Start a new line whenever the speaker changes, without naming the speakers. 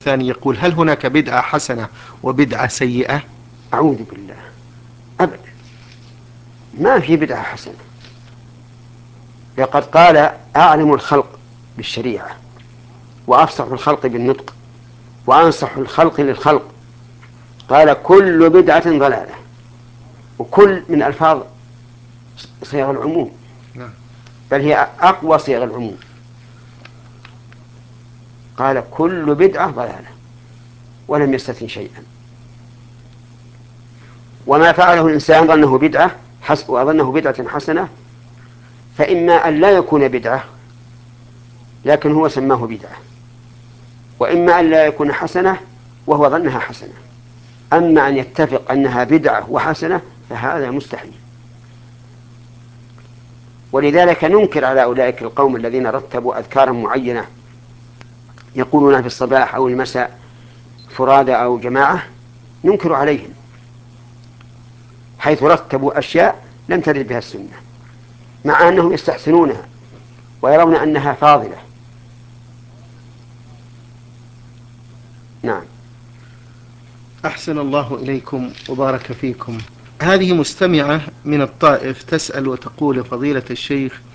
الثاني يقول: هل هناك بدعة حسنة وبدعة سيئة؟
أعوذ بالله، أبدا، ما في بدعة حسنة. لقد قال أعلم الخلق بالشريعة وأفصح الخلق بالنطق وأنصح الخلق للخلق، قال كل بدعة ضلالة. وكل من ألفاظ صيغ العموم، بل هي أقوى صيغ العموم. قال كل بدعة ضلالة ولم يستثن شيئا. وما فعله الإنسان ظنه بدعة وظنه بدعة حسنة، فإما أن لا يكون بدعة لكن هو سماه بدعة، وإما أن لا يكون حسنة وهو ظنها حسنة. أما أن يتفق أنها بدعة وحسنة فهذا مستحيل. ولذلك ننكر على أولئك القوم الذين رتبوا أذكارا معينة يقولون في الصباح أو المساء فرادى أو جماعة، ننكر عليهم حيث رتبوا أشياء لم ترد بها السنة، مع أنهم يستحسنونها ويرون أنها فاضلة. نعم.
أحسن الله إليكم وبارك فيكم. هذه مستمعة من الطائف تسأل وتقول: فضيلة الشيخ،